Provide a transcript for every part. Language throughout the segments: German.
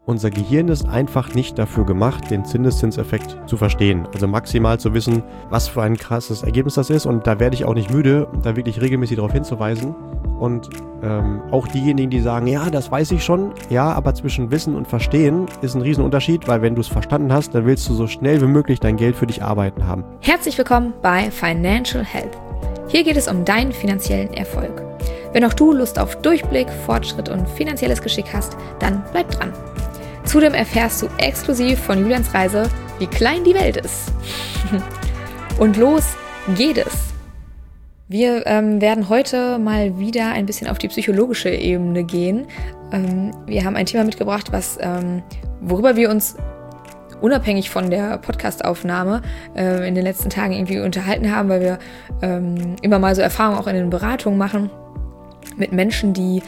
Unser Gehirn ist einfach nicht dafür gemacht, den Zinseszinseffekt zu verstehen. Also maximal zu wissen, was für ein krasses Ergebnis das ist. Und da werde ich auch nicht müde, da wirklich regelmäßig darauf hinzuweisen. Und auch diejenigen, die sagen, ja, das weiß ich schon. Ja, aber zwischen Wissen und Verstehen ist ein Riesenunterschied, weil wenn du es verstanden hast, dann willst du so schnell wie möglich dein Geld für dich arbeiten haben. Herzlich willkommen bei Financial Health. Hier geht es um deinen finanziellen Erfolg. Wenn auch du Lust auf Durchblick, Fortschritt und finanzielles Geschick hast, dann bleib dran. Zudem erfährst du exklusiv von Julians Reise, wie klein die Welt ist. Und los geht es! Wir werden heute mal wieder ein bisschen auf die psychologische Ebene gehen. Wir haben ein Thema mitgebracht, worüber wir uns unabhängig von der Podcast-Aufnahme in den letzten Tagen irgendwie unterhalten haben, weil wir immer mal so Erfahrungen auch in den Beratungen machen mit Menschen, die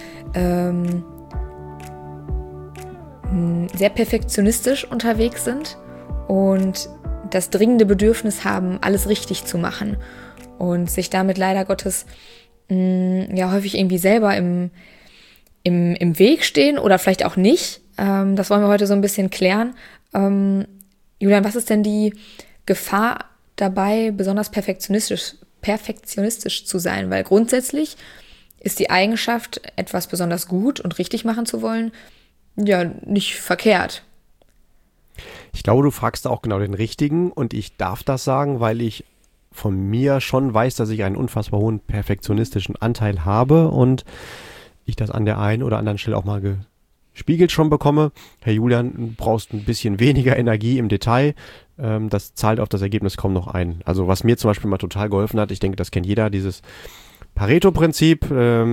sehr perfektionistisch unterwegs sind und das dringende Bedürfnis haben, alles richtig zu machen und sich damit leider Gottes häufig irgendwie selber im Weg stehen oder vielleicht auch nicht. Das wollen wir heute so ein bisschen klären. Julian, was ist denn die Gefahr dabei, besonders perfektionistisch zu sein? Weil grundsätzlich ist die Eigenschaft, etwas besonders gut und richtig machen zu wollen, ja, nicht verkehrt. Ich glaube, du fragst da auch genau den Richtigen und ich darf das sagen, weil ich von mir schon weiß, dass ich einen unfassbar hohen perfektionistischen Anteil habe und ich das an der einen oder anderen Stelle auch mal gespiegelt schon bekomme. Herr Julian, du brauchst ein bisschen weniger Energie im Detail, das zahlt auf das Ergebnis kaum noch ein. Also was mir zum Beispiel mal total geholfen hat, ich denke, das kennt jeder, dieses Pareto-Prinzip,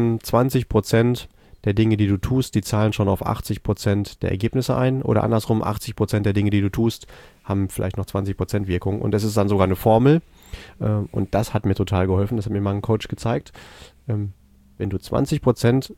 20% der Dinge, die du tust, die zahlen schon auf 80% der Ergebnisse ein oder andersrum, 80% der Dinge, die du tust, haben vielleicht noch 20% Wirkung und das ist dann sogar eine Formel und das hat mir total geholfen, das hat mir mal ein Coach gezeigt. Wenn du 20%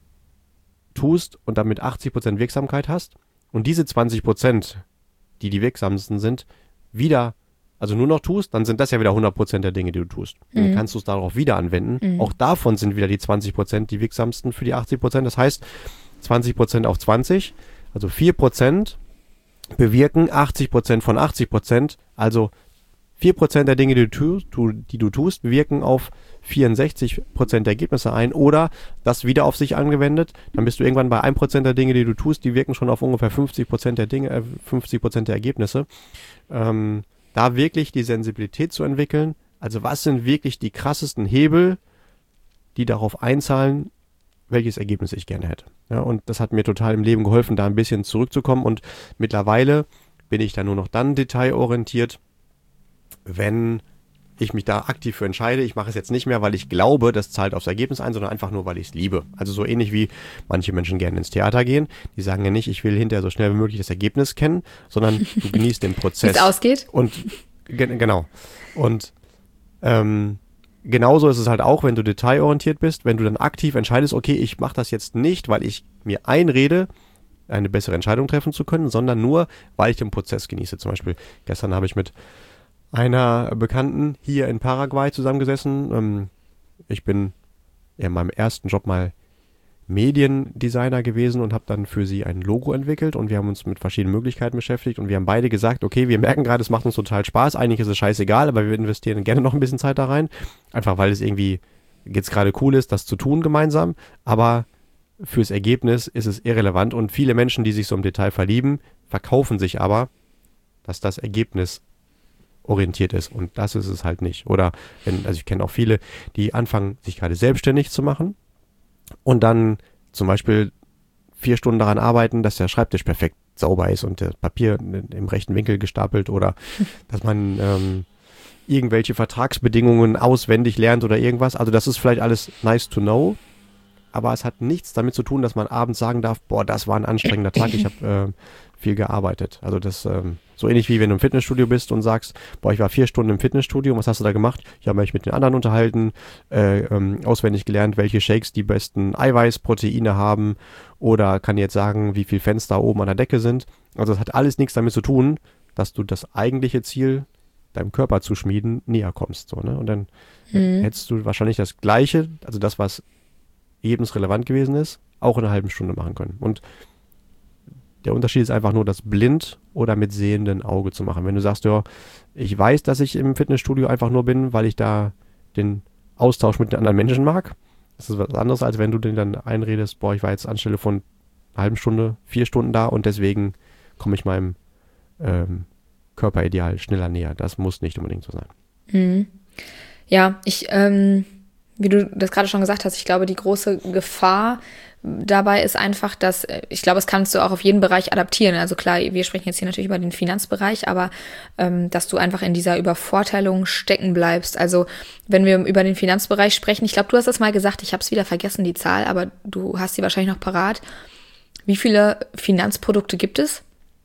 tust und damit 80% Wirksamkeit hast und diese 20%, die wirksamsten sind, also nur noch tust, dann sind das ja wieder 100% der Dinge, die du tust. Dann kannst du es darauf wieder anwenden. Auch davon sind wieder die 20% die wirksamsten für die 80%. Das heißt, 20% auf 20, also 4% bewirken 80% von 80%. Also 4% der Dinge, die du tust, wirken auf 64% der Ergebnisse ein oder das wieder auf sich angewendet, dann bist du irgendwann bei 1% der Dinge, die du tust, die wirken schon auf ungefähr 50% der Dinge, 50% der Ergebnisse. Da wirklich die Sensibilität zu entwickeln, also was sind wirklich die krassesten Hebel, die darauf einzahlen, welches Ergebnis ich gerne hätte. Ja, und das hat mir total im Leben geholfen, da ein bisschen zurückzukommen und mittlerweile bin ich da nur noch dann detailorientiert, wenn ich mich da aktiv für entscheide. Ich mache es jetzt nicht mehr, weil ich glaube, das zahlt aufs Ergebnis ein, sondern einfach nur, weil ich es liebe. Also so ähnlich wie manche Menschen gerne ins Theater gehen. Die sagen ja nicht, ich will hinterher so schnell wie möglich das Ergebnis kennen, sondern du genießt den Prozess. Wie es ausgeht. Und genau. Und genauso ist es halt auch, wenn du detailorientiert bist, wenn du dann aktiv entscheidest, okay, ich mache das jetzt nicht, weil ich mir einrede, eine bessere Entscheidung treffen zu können, sondern nur, weil ich den Prozess genieße. Zum Beispiel gestern habe ich mit einer Bekannten hier in Paraguay zusammengesessen. Ich bin in meinem ersten Job mal Mediendesigner gewesen und habe dann für sie ein Logo entwickelt und wir haben uns mit verschiedenen Möglichkeiten beschäftigt und wir haben beide gesagt, okay, wir merken gerade, es macht uns total Spaß, eigentlich ist es scheißegal, aber wir investieren gerne noch ein bisschen Zeit da rein, einfach weil es irgendwie jetzt gerade cool ist, das zu tun gemeinsam, aber fürs Ergebnis ist es irrelevant und viele Menschen, die sich so im Detail verlieben, verkaufen sich aber, dass das Ergebnis orientiert ist und das ist es halt nicht. Oder ich kenne auch viele, die anfangen, sich gerade selbstständig zu machen und dann zum Beispiel 4 Stunden daran arbeiten, dass der Schreibtisch perfekt sauber ist und das Papier im rechten Winkel gestapelt oder dass man irgendwelche Vertragsbedingungen auswendig lernt oder irgendwas. Also das ist vielleicht alles nice to know, aber es hat nichts damit zu tun, dass man abends sagen darf, boah, das war ein anstrengender Tag, ich habe viel gearbeitet. Also das so ähnlich wie wenn du im Fitnessstudio bist und sagst, boah, ich war 4 Stunden im Fitnessstudio, was hast du da gemacht? Ich habe mich mit den anderen unterhalten, auswendig gelernt, welche Shakes die besten Eiweißproteine haben oder kann jetzt sagen, wie viel Fenster oben an der Decke sind. Also das hat alles nichts damit zu tun, dass du das eigentliche Ziel, deinem Körper zu schmieden, näher kommst. So, ne? Und dann hättest du wahrscheinlich das Gleiche, also das, was lebensrelevant gewesen ist, auch in einer halben Stunde machen können. Und Der Unterschied ist einfach nur, das blind oder mit sehenden Auge zu machen. Wenn du sagst, ja, ich weiß, dass ich im Fitnessstudio einfach nur bin, weil ich da den Austausch mit den anderen Menschen mag. Das ist was anderes, als wenn du denen dann einredest, boah, ich war jetzt anstelle von einer halben Stunde, 4 Stunden da und deswegen komme ich meinem Körperideal schneller näher. Das muss nicht unbedingt so sein. Mhm. Ja, wie du das gerade schon gesagt hast, ich glaube, die große Gefahr dabei ist einfach, dass, ich glaube, das kannst du auch auf jeden Bereich adaptieren. Also klar, wir sprechen jetzt hier natürlich über den Finanzbereich, aber dass du einfach in dieser Übervorteilung stecken bleibst. Also wenn wir über den Finanzbereich sprechen, ich glaube, du hast das mal gesagt, ich habe es wieder vergessen, die Zahl, aber du hast sie wahrscheinlich noch parat. Wie viele Finanzprodukte gibt es?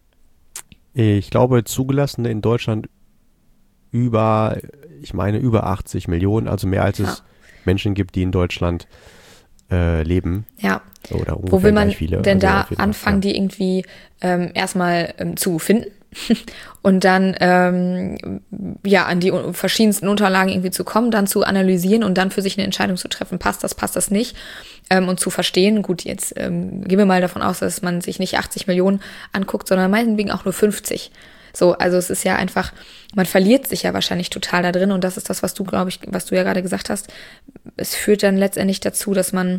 Ich glaube, zugelassene in Deutschland über 80 Millionen, also mehr als es Menschen gibt, die in Deutschland leben. Ja. Oder ungefähr Wo will man gleich viele. denn Also da auf jeden Fall, anfangen, die irgendwie erstmal zu finden und dann an die verschiedensten Unterlagen irgendwie zu kommen, dann zu analysieren und dann für sich eine Entscheidung zu treffen, passt das nicht, und zu verstehen, gut, jetzt gehen wir mal davon aus, dass man sich nicht 80 Millionen anguckt, sondern meinetwegen auch nur 50. So, also es ist ja einfach, man verliert sich ja wahrscheinlich total da drin und das ist das, was du ja gerade gesagt hast. Es führt dann letztendlich dazu, dass man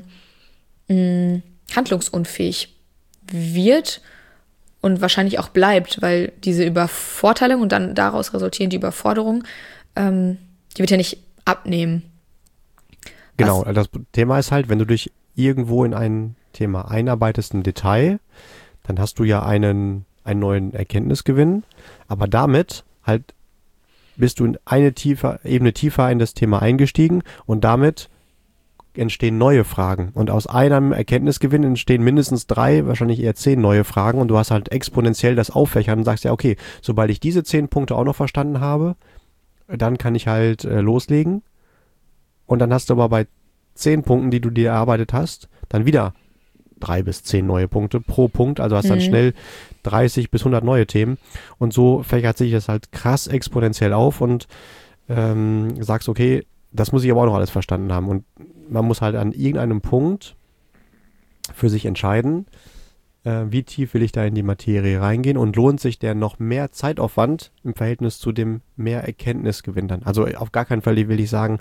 handlungsunfähig wird und wahrscheinlich auch bleibt, weil diese Übervorteilung und dann daraus resultierende Überforderung, die wird ja nicht abnehmen. Genau, das Thema ist halt, wenn du dich irgendwo in ein Thema einarbeitest im Detail, dann hast du ja einen neuen Erkenntnisgewinn, aber damit halt bist du in eine Ebene tiefer in das Thema eingestiegen und damit entstehen neue Fragen. Und aus einem Erkenntnisgewinn entstehen mindestens 3, wahrscheinlich eher 10 neue Fragen und du hast halt exponentiell das Auffächern und sagst ja, okay, sobald ich diese 10 Punkte auch noch verstanden habe, dann kann ich halt loslegen und dann hast du aber bei 10 Punkten, die du dir erarbeitet hast, dann wieder 3 bis 10 neue Punkte pro Punkt, also hast dann schnell 30 bis 100 neue Themen und so fächert sich das halt krass exponentiell auf und sagst, okay, das muss ich aber auch noch alles verstanden haben und man muss halt an irgendeinem Punkt für sich entscheiden, wie tief will ich da in die Materie reingehen und lohnt sich der noch mehr Zeitaufwand im Verhältnis zu dem mehr Erkenntnisgewinn dann. Also auf gar keinen Fall will ich sagen,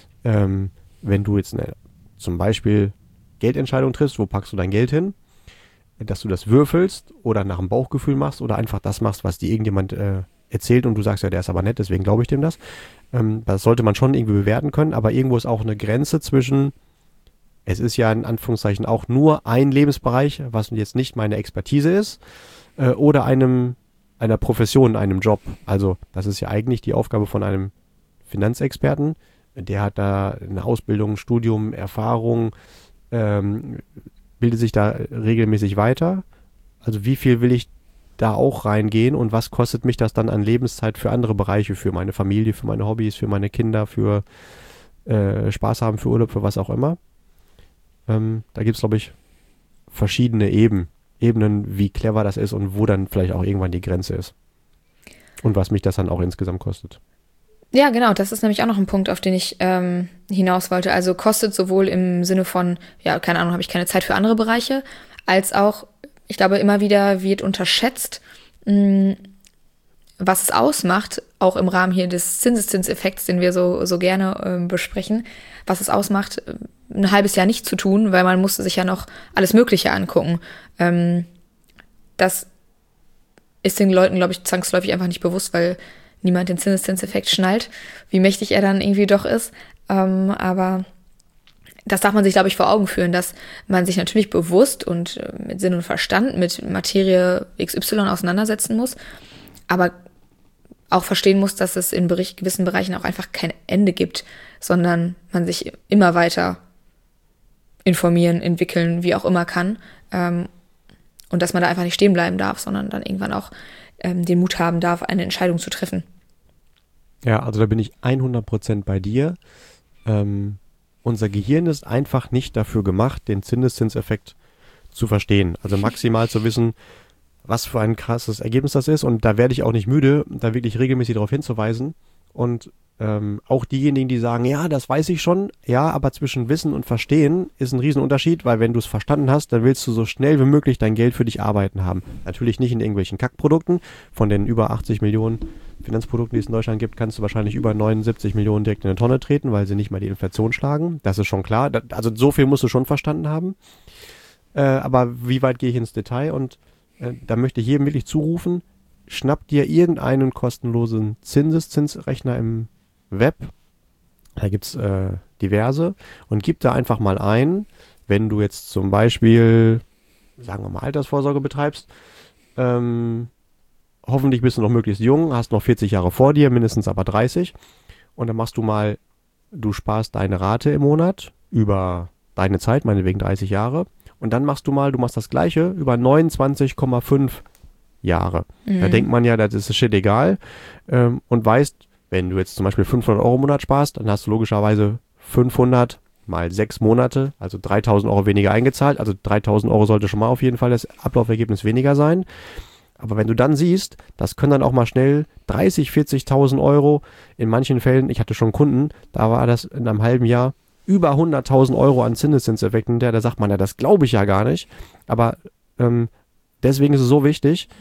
wenn du jetzt zum Beispiel Geldentscheidung triffst, wo packst du dein Geld hin, dass du das würfelst oder nach dem Bauchgefühl machst oder einfach das machst, was dir irgendjemand erzählt und du sagst, ja, der ist aber nett, deswegen glaube ich dem das. Das sollte man schon irgendwie bewerten können, aber irgendwo ist auch eine Grenze zwischen, es ist ja in Anführungszeichen auch nur ein Lebensbereich, was jetzt nicht meine Expertise ist, oder einer Profession, einem Job. Also das ist ja eigentlich die Aufgabe von einem Finanzexperten. Der hat da eine Ausbildung, Studium, Erfahrung, bildet sich da regelmäßig weiter. Also wie viel will ich da auch reingehen und was kostet mich das dann an Lebenszeit für andere Bereiche, für meine Familie, für meine Hobbys, für meine Kinder, für Spaß haben, für Urlaub, für was auch immer. Da gibt es, glaube ich, verschiedene Ebenen, wie clever das ist und wo dann vielleicht auch irgendwann die Grenze ist. Und was mich das dann auch insgesamt kostet. Ja, genau, das ist nämlich auch noch ein Punkt, auf den ich hinaus wollte. Also kostet sowohl im Sinne von, ja, keine Ahnung, habe ich keine Zeit für andere Bereiche, als auch, ich glaube, immer wieder wird unterschätzt, was es ausmacht, auch im Rahmen hier des Zinseszinseffekts, den wir so gerne besprechen, was es ausmacht, ein halbes Jahr nicht zu tun, weil man musste sich ja noch alles Mögliche angucken. Das ist den Leuten, glaube ich, zwangsläufig einfach nicht bewusst, weil niemand den Zinseszinseffekt schnallt, wie mächtig er dann irgendwie doch ist. Aber das darf man sich, glaube ich, vor Augen führen, dass man sich natürlich bewusst und mit Sinn und Verstand mit Materie XY auseinandersetzen muss, aber auch verstehen muss, dass es in gewissen Bereichen auch einfach kein Ende gibt, sondern man sich immer weiter informieren, entwickeln, wie auch immer kann. Und dass man da einfach nicht stehen bleiben darf, sondern dann irgendwann auch den Mut haben darf, eine Entscheidung zu treffen. Ja, also da bin ich 100% bei dir. Unser Gehirn ist einfach nicht dafür gemacht, den Zinseszinseffekt zu verstehen. Also maximal zu wissen, was für ein krasses Ergebnis das ist. Und da werde ich auch nicht müde, da wirklich regelmäßig darauf hinzuweisen. Und auch diejenigen, die sagen, ja, das weiß ich schon, ja, aber zwischen Wissen und Verstehen ist ein Riesenunterschied, weil wenn du es verstanden hast, dann willst du so schnell wie möglich dein Geld für dich arbeiten haben. Natürlich nicht in irgendwelchen Kackprodukten. Von den über 80 Millionen Finanzprodukten, die es in Deutschland gibt, kannst du wahrscheinlich über 79 Millionen direkt in eine Tonne treten, weil sie nicht mal die Inflation schlagen. Das ist schon klar. Also so viel musst du schon verstanden haben. Aber wie weit gehe ich ins Detail? Und da möchte ich jedem wirklich zurufen, schnapp dir irgendeinen kostenlosen Zinseszinsrechner im Web. Da gibt es diverse. Und gib da einfach mal ein, wenn du jetzt zum Beispiel, sagen wir mal, Altersvorsorge betreibst, hoffentlich bist du noch möglichst jung, hast noch 40 Jahre vor dir, mindestens aber 30. Und dann machst du mal, du sparst deine Rate im Monat über deine Zeit, meinetwegen 30 Jahre. Und dann machst du machst das Gleiche über 29,5 Jahre. Da denkt man ja, das ist shit egal. Und weißt, wenn du jetzt zum Beispiel 500 Euro im Monat sparst, dann hast du logischerweise 500 mal 6 Monate, also 3.000 Euro weniger eingezahlt. Also 3.000 Euro sollte schon mal auf jeden Fall das Ablaufergebnis weniger sein. Aber wenn du dann siehst, das können dann auch mal schnell 30.000, 40.000 Euro, in manchen Fällen, ich hatte schon Kunden, da war das in einem halben Jahr über 100.000 Euro an Zinseszinseffekten, da sagt man ja, das glaube ich ja gar nicht. Aber deswegen ist es so wichtig,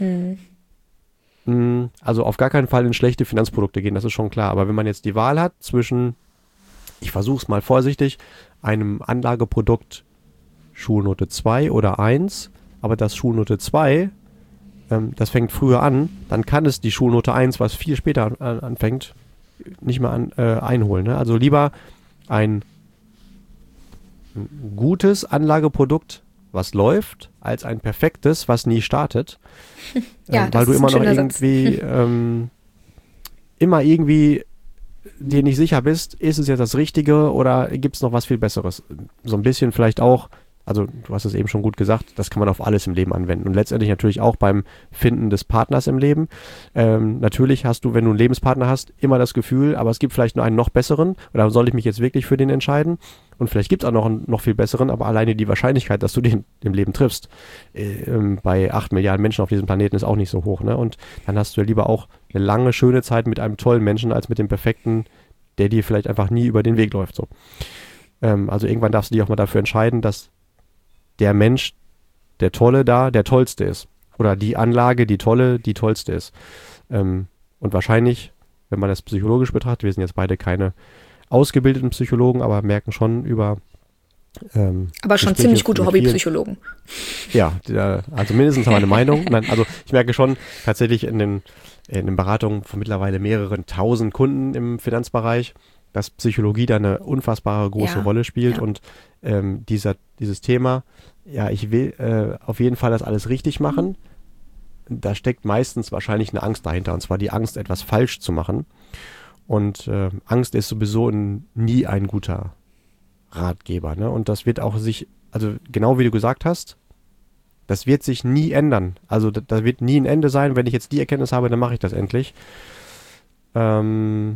also auf gar keinen Fall in schlechte Finanzprodukte gehen, das ist schon klar. Aber wenn man jetzt die Wahl hat zwischen, ich versuche es mal vorsichtig, einem Anlageprodukt Schulnote 2 oder 1, aber das Schulnote 2, das fängt früher an, dann kann es die Schulnote 1, was viel später anfängt, nicht mehr einholen. Ne? Also lieber ein gutes Anlageprodukt, was läuft, als ein perfektes, was nie startet. Ja, weil du immer noch irgendwie dir nicht sicher bist, ist es jetzt das Richtige oder gibt es noch was viel Besseres? So ein bisschen vielleicht auch, also du hast es eben schon gut gesagt, das kann man auf alles im Leben anwenden und letztendlich natürlich auch beim Finden des Partners im Leben. Natürlich hast du, wenn du einen Lebenspartner hast, immer das Gefühl, aber es gibt vielleicht nur einen noch besseren oder soll ich mich jetzt wirklich für den entscheiden? Und vielleicht gibt es auch noch einen noch viel besseren, aber alleine die Wahrscheinlichkeit, dass du den im Leben triffst, bei 8 Milliarden Menschen auf diesem Planeten ist auch nicht so hoch. Ne? Und dann hast du ja lieber auch eine lange, schöne Zeit mit einem tollen Menschen, als mit dem perfekten, der dir vielleicht einfach nie über den Weg läuft. So. Also irgendwann darfst du dich auch mal dafür entscheiden, dass der Mensch, der Tolle da, der Tollste ist. Oder die Anlage, die tollste ist. Und wahrscheinlich, wenn man das psychologisch betrachtet, wir sind jetzt beide keine ausgebildeten Psychologen, aber merken schon über aber schon ziemlich gute Hobbypsychologen. Ja, also mindestens haben wir eine Meinung. Nein, also ich merke schon tatsächlich in den Beratungen von mittlerweile mehreren tausend Kunden im Finanzbereich, dass Psychologie da eine unfassbare große Rolle spielt und dieses Thema, ja, ich will auf jeden Fall das alles richtig machen, da steckt meistens wahrscheinlich eine Angst dahinter, und zwar die Angst, etwas falsch zu machen. Und Angst ist sowieso nie ein guter Ratgeber. Ne? Und das wird auch also genau wie du gesagt hast, das wird sich nie ändern. Also da wird nie ein Ende sein. Wenn ich jetzt die Erkenntnis habe, dann mache ich das endlich. Also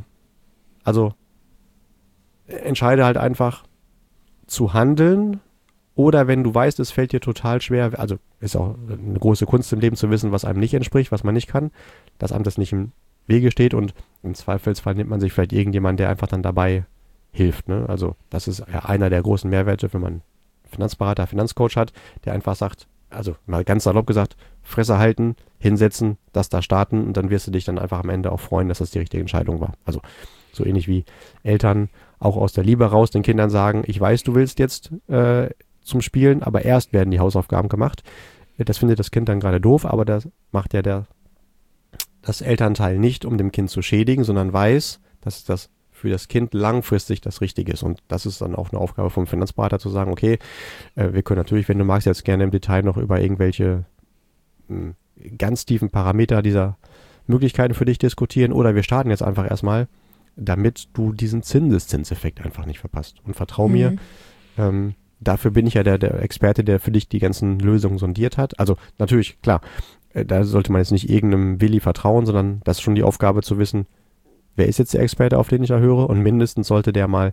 entscheide halt einfach zu handeln, oder wenn du weißt, es fällt dir total schwer, also ist auch eine große Kunst im Leben zu wissen, was einem nicht entspricht, was man nicht kann, dass einem das nicht im Wege steht, und im Zweifelsfall nimmt man sich vielleicht irgendjemanden, der einfach dann dabei hilft. Ne? Also das ist ja einer der großen Mehrwerte, wenn man einen Finanzberater, Finanzcoach hat, der einfach sagt, also mal ganz salopp gesagt, Fresse halten, hinsetzen, das da starten, und dann wirst du dich dann einfach am Ende auch freuen, dass das die richtige Entscheidung war. Also so ähnlich wie Eltern auch aus der Liebe raus den Kindern sagen, ich weiß, du willst jetzt zum Spielen, aber erst werden die Hausaufgaben gemacht. Das findet das Kind dann gerade doof, aber das macht ja das Elternteil nicht, um dem Kind zu schädigen, sondern weiß, dass das für das Kind langfristig das Richtige ist. Und das ist dann auch eine Aufgabe vom Finanzberater zu sagen, okay, wir können natürlich, wenn du magst, jetzt gerne im Detail noch über irgendwelche ganz tiefen Parameter dieser Möglichkeiten für dich diskutieren, oder wir starten jetzt einfach erstmal, damit du diesen Zinseszinseffekt einfach nicht verpasst. Und vertrau mir, dafür bin ich ja der Experte, der für dich die ganzen Lösungen sondiert hat. Also natürlich, klar, da sollte man jetzt nicht irgendeinem Willi vertrauen, sondern das ist schon die Aufgabe zu wissen, wer ist jetzt der Experte, auf den ich höre, und mindestens sollte der mal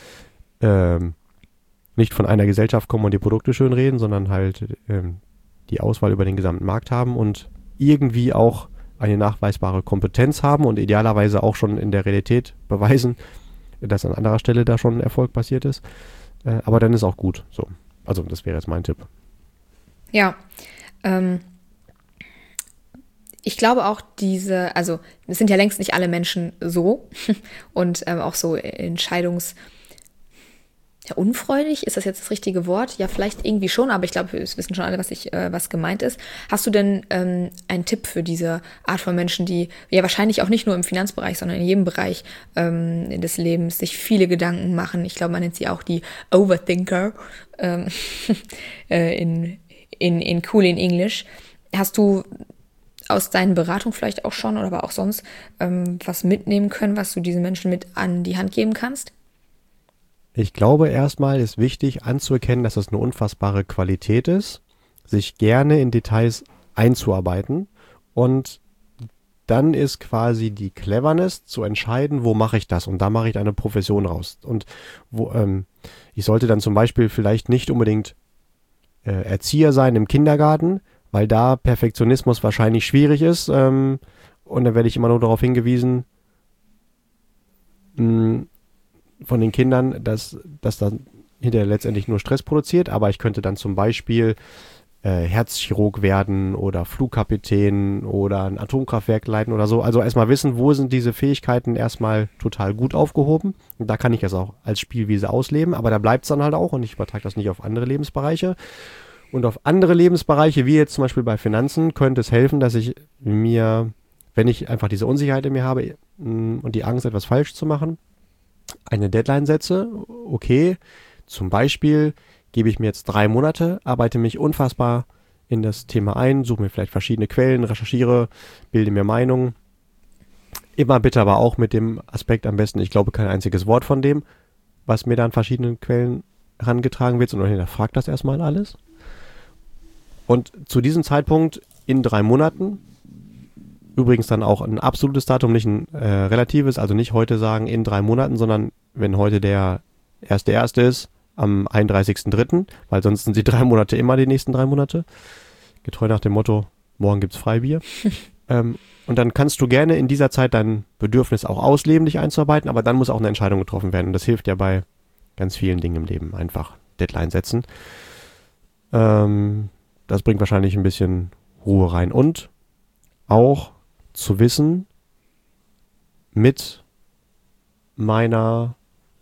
nicht von einer Gesellschaft kommen und die Produkte schön reden, sondern halt die Auswahl über den gesamten Markt haben und irgendwie auch eine nachweisbare Kompetenz haben und idealerweise auch schon in der Realität beweisen, dass an anderer Stelle da schon Erfolg passiert ist. Aber dann ist auch gut. So. Also das wäre jetzt mein Tipp. Ja, ich glaube auch also es sind ja längst nicht alle Menschen so und auch so unfreudig, ist das jetzt das richtige Wort? Ja, vielleicht irgendwie schon, aber ich glaube, wir wissen schon alle, was gemeint ist. Hast du denn einen Tipp für diese Art von Menschen, die ja wahrscheinlich auch nicht nur im Finanzbereich, sondern in jedem Bereich des Lebens sich viele Gedanken machen? Ich glaube, man nennt sie auch die Overthinker in cool in English. Hast du aus deinen Beratungen vielleicht auch schon oder aber auch sonst was mitnehmen können, was du diesen Menschen mit an die Hand geben kannst? Ich glaube, erstmal ist wichtig anzuerkennen, dass das eine unfassbare Qualität ist, sich gerne in Details einzuarbeiten und dann ist quasi die Cleverness zu entscheiden, wo mache ich das und da mache ich eine Profession raus. Und ich sollte dann zum Beispiel vielleicht nicht unbedingt Erzieher sein im Kindergarten, weil da Perfektionismus wahrscheinlich schwierig ist und dann werde ich immer nur darauf hingewiesen, von den Kindern, dass dann hinterher letztendlich nur Stress produziert, aber ich könnte dann zum Beispiel Herzchirurg werden oder Flugkapitän oder ein Atomkraftwerk leiten oder so. Also erstmal wissen, wo sind diese Fähigkeiten erstmal total gut aufgehoben und da kann ich es auch als Spielwiese ausleben, aber da bleibt es dann halt auch und ich übertrage das nicht auf andere Lebensbereiche. Und auf andere Lebensbereiche, wie jetzt zum Beispiel bei Finanzen, könnte es helfen, dass ich mir, wenn ich einfach diese Unsicherheit in mir habe und die Angst, etwas falsch zu machen, eine Deadline setze, okay, zum Beispiel gebe ich mir jetzt 3 Monate, arbeite mich unfassbar in das Thema ein, suche mir vielleicht verschiedene Quellen, recherchiere, bilde mir Meinungen. Immer bitte aber auch mit dem Aspekt am besten, ich glaube kein einziges Wort von dem, was mir da an verschiedenen Quellen herangetragen wird, sondern hinterfragt das erstmal alles. Und zu diesem Zeitpunkt in 3 Monaten, übrigens dann auch ein absolutes Datum, nicht ein relatives, also nicht heute sagen in 3 Monaten, sondern wenn heute der 1.1. ist, am 31.3., weil sonst sind die 3 Monate immer die nächsten 3 Monate. Getreu nach dem Motto, morgen gibt's Freibier. Und dann kannst du gerne in dieser Zeit dein Bedürfnis auch ausleben, dich einzuarbeiten, aber dann muss auch eine Entscheidung getroffen werden. Und das hilft ja bei ganz vielen Dingen im Leben, einfach Deadline setzen. Das bringt wahrscheinlich ein bisschen Ruhe rein. Und auch zu wissen, mit meiner,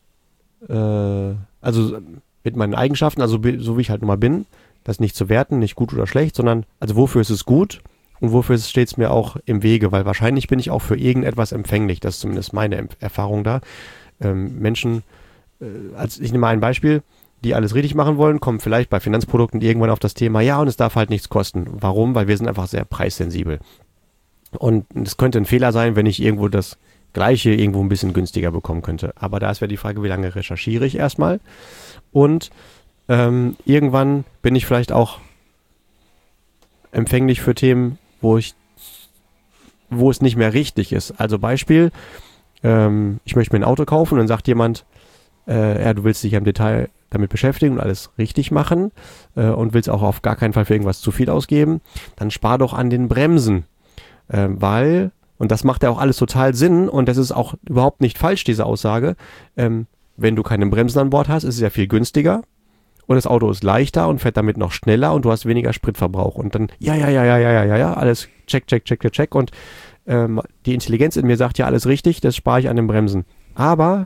also mit meinen Eigenschaften, also so wie ich halt nun mal bin, das nicht zu werten, nicht gut oder schlecht, sondern also wofür ist es gut und wofür steht es mir auch im Wege, weil wahrscheinlich bin ich auch für irgendetwas empfänglich, das ist zumindest meine Erfahrung da. Menschen, ich nehme mal ein Beispiel, die alles richtig machen wollen, kommen vielleicht bei Finanzprodukten irgendwann auf das Thema, ja, und es darf halt nichts kosten. Warum? Weil wir sind einfach sehr preissensibel. Und es könnte ein Fehler sein, wenn ich irgendwo das Gleiche irgendwo ein bisschen günstiger bekommen könnte. Aber da ist ja die Frage, wie lange recherchiere ich erstmal? Und irgendwann bin ich vielleicht auch empfänglich für Themen, wo es nicht mehr richtig ist. Also Beispiel, ich möchte mir ein Auto kaufen und dann sagt jemand, ja, du willst dich im Detail damit beschäftigen und alles richtig machen und willst auch auf gar keinen Fall für irgendwas zu viel ausgeben, dann spar doch an den Bremsen, weil, und das macht ja auch alles total Sinn und das ist auch überhaupt nicht falsch, diese Aussage, wenn du keine Bremsen an Bord hast, ist es ja viel günstiger und das Auto ist leichter und fährt damit noch schneller und du hast weniger Spritverbrauch und dann, ja, alles check und die Intelligenz in mir sagt ja alles richtig, das spare ich an den Bremsen, aber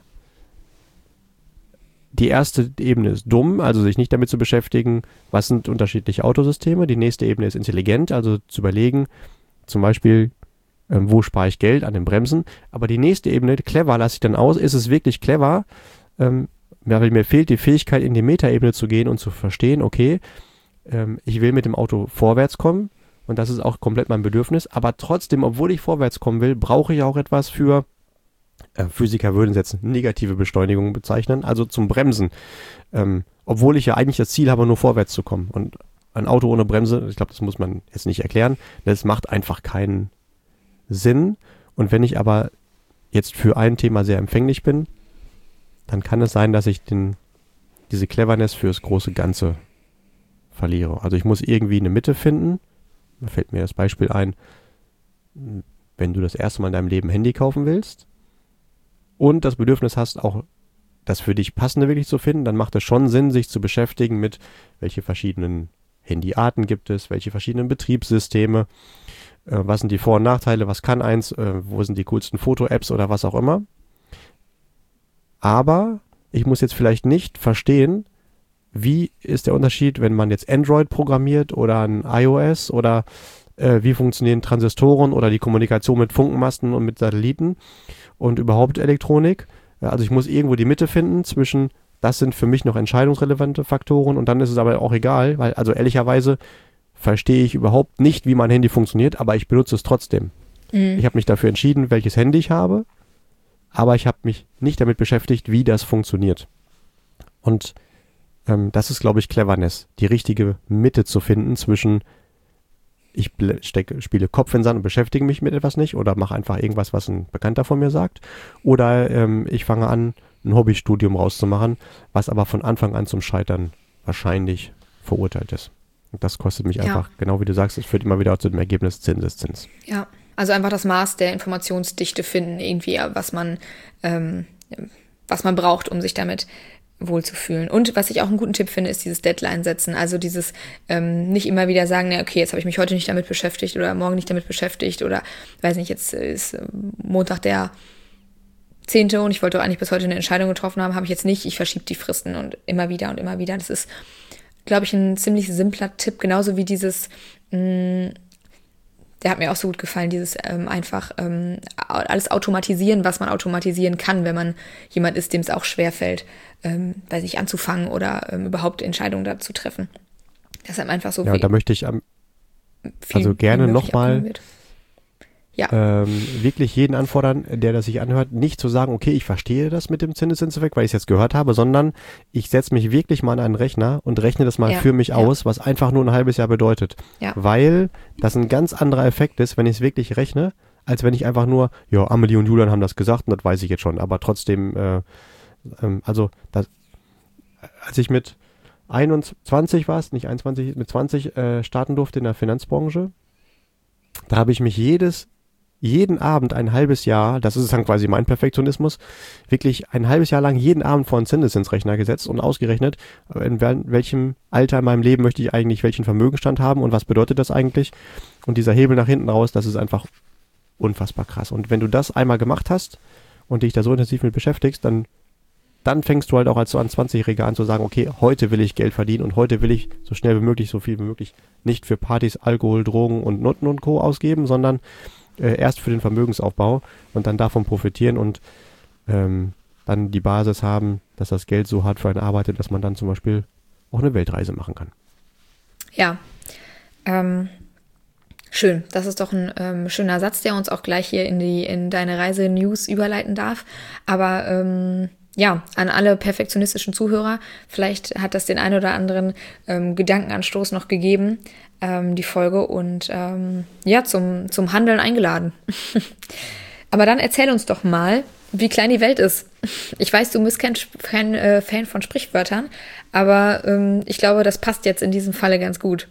die erste Ebene ist dumm, also sich nicht damit zu beschäftigen, was sind unterschiedliche Autosysteme. Die nächste Ebene ist intelligent, also zu überlegen, zum Beispiel, wo spare ich Geld an den Bremsen. Aber die nächste Ebene, clever, lasse ich dann aus. Ist es wirklich clever? Mir fehlt die Fähigkeit, in die Metaebene zu gehen und zu verstehen, okay, ich will mit dem Auto vorwärts kommen und das ist auch komplett mein Bedürfnis. Aber trotzdem, obwohl ich vorwärts kommen will, brauche ich auch etwas für Physiker würden es jetzt negative Beschleunigung bezeichnen, also zum Bremsen. Obwohl ich ja eigentlich das Ziel habe, nur vorwärts zu kommen. Und ein Auto ohne Bremse, ich glaube, das muss man jetzt nicht erklären, das macht einfach keinen Sinn. Und wenn ich aber jetzt für ein Thema sehr empfänglich bin, dann kann es sein, dass ich diese Cleverness fürs große Ganze verliere. Also ich muss irgendwie eine Mitte finden. Da fällt mir das Beispiel ein, wenn du das erste Mal in deinem Leben ein Handy kaufen willst und das Bedürfnis hast, auch das für dich Passende wirklich zu finden, dann macht es schon Sinn, sich zu beschäftigen mit, welche verschiedenen Handyarten gibt es, welche verschiedenen Betriebssysteme, was sind die Vor- und Nachteile, was kann eins, wo sind die coolsten Foto-Apps oder was auch immer. Aber ich muss jetzt vielleicht nicht verstehen, wie ist der Unterschied, wenn man jetzt Android programmiert oder ein iOS oder wie funktionieren Transistoren oder die Kommunikation mit Funkenmasten und mit Satelliten und überhaupt Elektronik. Also ich muss irgendwo die Mitte finden zwischen, das sind für mich noch entscheidungsrelevante Faktoren und dann ist es aber auch egal, weil also ehrlicherweise verstehe ich überhaupt nicht, wie mein Handy funktioniert, aber ich benutze es trotzdem. Ich habe mich dafür entschieden, welches Handy ich habe, aber ich habe mich nicht damit beschäftigt, wie das funktioniert. Und das ist, glaube ich, Cleverness, die richtige Mitte zu finden zwischen ich spiele Kopf in den Sand und beschäftige mich mit etwas nicht oder mache einfach irgendwas, was ein Bekannter von mir sagt. Oder ich fange an, ein Hobbystudium rauszumachen, was aber von Anfang an zum Scheitern wahrscheinlich verurteilt ist. Und das kostet mich einfach, genau wie du sagst, es führt immer wieder zu dem Ergebnis Zinseszins. Ja, also einfach das Maß der Informationsdichte finden, irgendwie, was man braucht, um sich damit wohlzufühlen. Und was ich auch einen guten Tipp finde, ist dieses Deadline setzen. Also dieses nicht immer wieder sagen, na okay, jetzt habe ich mich heute nicht damit beschäftigt oder morgen nicht damit beschäftigt oder weiß nicht, jetzt ist Montag der 10. und ich wollte doch eigentlich bis heute eine Entscheidung getroffen haben, habe ich jetzt nicht. Ich verschiebe die Fristen und immer wieder und immer wieder. Das ist, glaube ich, ein ziemlich simpler Tipp. Genauso wie dieses, der hat mir auch so gut gefallen, dieses einfach alles automatisieren, was man automatisieren kann, wenn man jemand ist, dem es auch schwerfällt, bei sich anzufangen oder überhaupt Entscheidungen dazu treffen. Das ist einfach so ja, da möchte ich also gerne nochmal wirklich jeden anfordern, der das sich anhört, nicht zu sagen, okay, ich verstehe das mit dem Zinseszinseffekt, weil ich es jetzt gehört habe, sondern ich setze mich wirklich mal an einen Rechner und rechne das mal für mich aus, was einfach nur ein halbes Jahr bedeutet. Ja. Weil das ein ganz anderer Effekt ist, wenn ich es wirklich rechne, als wenn ich einfach nur, ja, Amelie und Julian haben das gesagt und das weiß ich jetzt schon, aber trotzdem, als ich mit 21 war es, nicht 21, mit 20 starten durfte in der Finanzbranche, da habe ich mich jeden Abend ein halbes Jahr, das ist dann quasi mein Perfektionismus, wirklich ein halbes Jahr lang jeden Abend vor einen Zinseszinsrechner gesetzt und ausgerechnet, in welchem Alter in meinem Leben möchte ich eigentlich welchen Vermögenstand haben und was bedeutet das eigentlich. Und dieser Hebel nach hinten raus, das ist einfach unfassbar krass. Und wenn du das einmal gemacht hast und dich da so intensiv mit beschäftigst, dann fängst du halt auch als so an 20-Jähriger an zu sagen, okay, heute will ich Geld verdienen und heute will ich so schnell wie möglich, so viel wie möglich nicht für Partys, Alkohol, Drogen und Nutten und Co. ausgeben, sondern erst für den Vermögensaufbau und dann davon profitieren und dann die Basis haben, dass das Geld so hart für einen arbeitet, dass man dann zum Beispiel auch eine Weltreise machen kann. Ja, schön. Das ist doch ein schöner Satz, der uns auch gleich hier in deine Reise-News überleiten darf. Aber ja, an alle perfektionistischen Zuhörer, vielleicht hat das den einen oder anderen Gedankenanstoß noch gegeben, die Folge, und ja, zum Handeln eingeladen. Aber dann erzähl uns doch mal, wie klein die Welt ist. Ich weiß, du bist kein Fan von Sprichwörtern, aber ich glaube, das passt jetzt in diesem Falle ganz gut.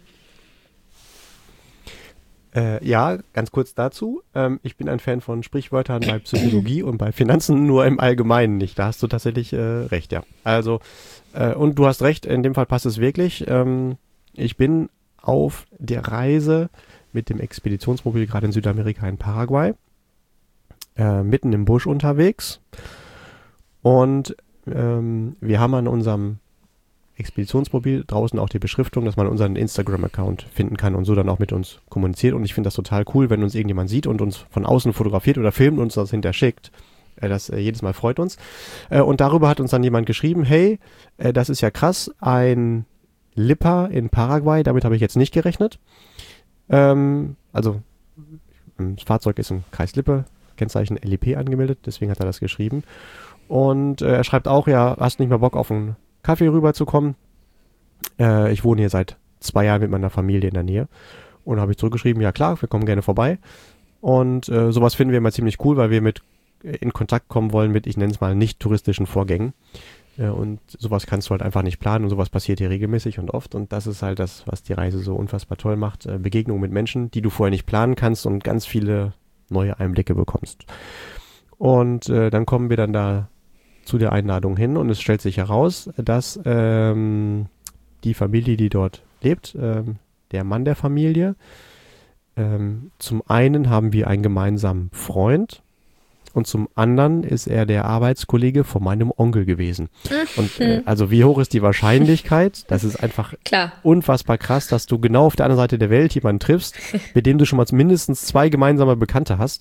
Ja, ganz kurz dazu. Ich bin ein Fan von Sprichwörtern bei Psychologie und bei Finanzen, nur im Allgemeinen nicht. Da hast du tatsächlich recht, ja. Also, und du hast recht, in dem Fall passt es wirklich. Ich bin auf der Reise mit dem Expeditionsmobil gerade in Südamerika in Paraguay, mitten im Busch unterwegs. Und wir haben an unserem Expeditionsmobil draußen auch die Beschriftung, dass man unseren Instagram-Account finden kann und so dann auch mit uns kommuniziert. Und ich finde das total cool, wenn uns irgendjemand sieht und uns von außen fotografiert oder filmt und uns das hinterschickt. Das jedes Mal freut uns. Und darüber hat uns dann jemand geschrieben, hey, das ist ja krass, ein Lipper in Paraguay, damit habe ich jetzt nicht gerechnet. Also das Fahrzeug ist im Kreis Lippe, Kennzeichen LIP angemeldet, deswegen hat er das geschrieben. Und er schreibt auch, ja, hast nicht mehr Bock auf einen Kaffee rüberzukommen. Ich wohne hier seit 2 Jahren mit meiner Familie in der Nähe. Und habe ich zurückgeschrieben, ja klar, wir kommen gerne vorbei. Und sowas finden wir immer ziemlich cool, weil wir in Kontakt kommen wollen mit, ich nenne es mal, nicht touristischen Vorgängen. Und sowas kannst du halt einfach nicht planen und sowas passiert hier regelmäßig und oft. Und das ist halt das, was die Reise so unfassbar toll macht. Begegnungen mit Menschen, die du vorher nicht planen kannst und ganz viele neue Einblicke bekommst. Und dann kommen wir dann da zu der Einladung hin und es stellt sich heraus, dass die Familie, die dort lebt, der Mann der Familie, zum einen haben wir einen gemeinsamen Freund und zum anderen ist er der Arbeitskollege von meinem Onkel gewesen. Und also wie hoch ist die Wahrscheinlichkeit? Das ist einfach unfassbar krass, dass du genau auf der anderen Seite der Welt jemanden triffst, mit dem du schon mal mindestens 2 gemeinsame Bekannte hast.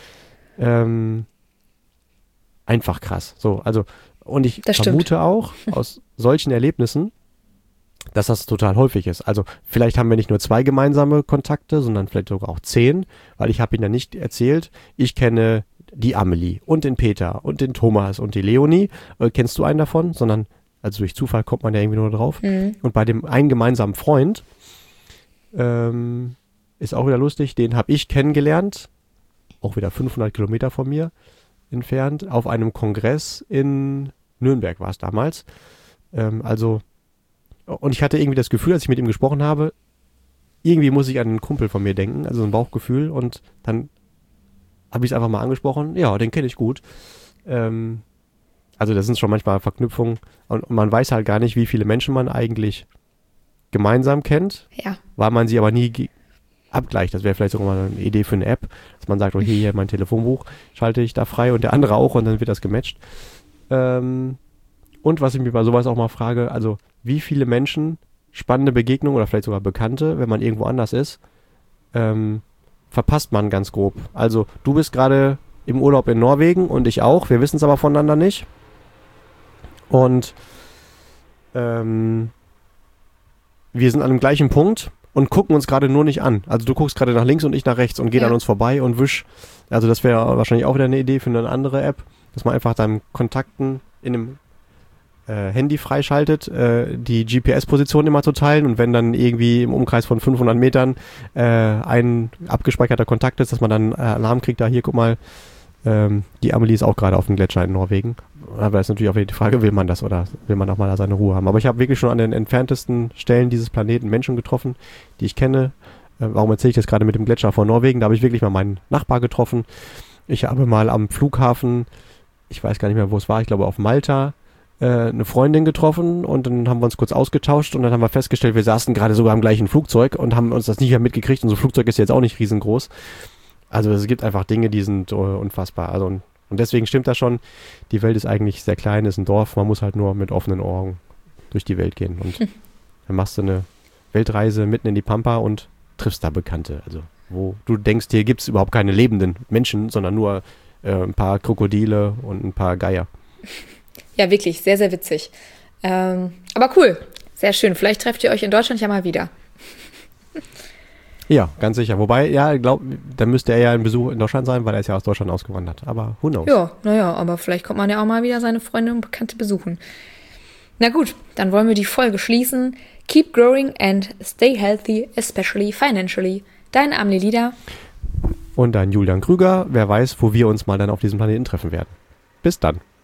Einfach krass. So, also, und ich vermute auch aus solchen Erlebnissen, dass das total häufig ist. Also vielleicht haben wir nicht nur 2 gemeinsame Kontakte, sondern vielleicht sogar auch 10, weil ich habe ihnen ja nicht erzählt, ich kenne die Amelie und den Peter und den Thomas und die Leonie. Kennst du einen davon? Sondern, also durch Zufall kommt man ja irgendwie nur drauf. Und bei dem einen gemeinsamen Freund ist auch wieder lustig, den habe ich kennengelernt, auch wieder 500 Kilometer von mir entfernt, auf einem Kongress in Nürnberg war es damals. Und ich hatte irgendwie das Gefühl, als ich mit ihm gesprochen habe, irgendwie muss ich an einen Kumpel von mir denken, also ein Bauchgefühl. Und dann habe ich es einfach mal angesprochen. Ja, den kenne ich gut. Also das sind schon manchmal Verknüpfungen. Und man weiß halt gar nicht, wie viele Menschen man eigentlich gemeinsam kennt, weil man sie aber nie abgleicht. Das wäre vielleicht sogar mal eine Idee für eine App, dass man sagt, okay, hier mein Telefonbuch schalte ich da frei und der andere auch und dann wird das gematcht. Und was ich mir bei sowas auch mal frage, also wie viele Menschen, spannende Begegnungen oder vielleicht sogar Bekannte, wenn man irgendwo anders ist, verpasst man ganz grob. Also du bist gerade im Urlaub in Norwegen und ich auch, wir wissen es aber voneinander nicht. Und wir sind an dem gleichen Punkt und gucken uns gerade nur nicht an. Also du guckst gerade nach links und ich nach rechts und geht an uns vorbei und wisch. Also das wäre wahrscheinlich auch wieder eine Idee für eine andere App, dass man einfach deinen Kontakten in einem Handy freischaltet, die GPS-Position immer zu teilen und wenn dann irgendwie im Umkreis von 500 Metern ein abgespeicherter Kontakt ist, dass man dann Alarm kriegt, da hier, guck mal, die Amelie ist auch gerade auf dem Gletscher in Norwegen. Aber ist natürlich auch wieder die Frage, will man das oder will man auch mal da seine Ruhe haben? Aber ich habe wirklich schon an den entferntesten Stellen dieses Planeten Menschen getroffen, die ich kenne. Warum erzähle ich das gerade mit dem Gletscher vor Norwegen? Da habe ich wirklich mal meinen Nachbar getroffen. Ich habe mal am Flughafen, ich weiß gar nicht mehr, wo es war, ich glaube auf Malta, eine Freundin getroffen und dann haben wir uns kurz ausgetauscht und dann haben wir festgestellt, wir saßen gerade sogar im gleichen Flugzeug und haben uns das nicht mehr mitgekriegt. Unser Flugzeug ist jetzt auch nicht riesengroß. Also es gibt einfach Dinge, die sind unfassbar. Also und deswegen stimmt das schon, die Welt ist eigentlich sehr klein, ist ein Dorf, man muss halt nur mit offenen Augen durch die Welt gehen. Und dann machst du eine Weltreise mitten in die Pampa und triffst da Bekannte. Also wo du denkst, hier gibt es überhaupt keine lebenden Menschen, sondern nur ein paar Krokodile und ein paar Geier. Ja, wirklich, sehr, sehr witzig. Aber cool, sehr schön. Vielleicht trefft ihr euch in Deutschland ja mal wieder. Ja, ganz sicher. Wobei, ja, ich glaube, dann müsste er ja ein Besuch in Deutschland sein, weil er ist ja aus Deutschland ausgewandert. Aber who knows? Ja, naja, aber vielleicht kommt man ja auch mal wieder seine Freunde und Bekannte besuchen. Na gut, dann wollen wir die Folge schließen. Keep growing and stay healthy, especially financially. Dein Amelie Lieder. Und dein Julian Krüger. Wer weiß, wo wir uns mal dann auf diesem Planeten treffen werden. Bis dann.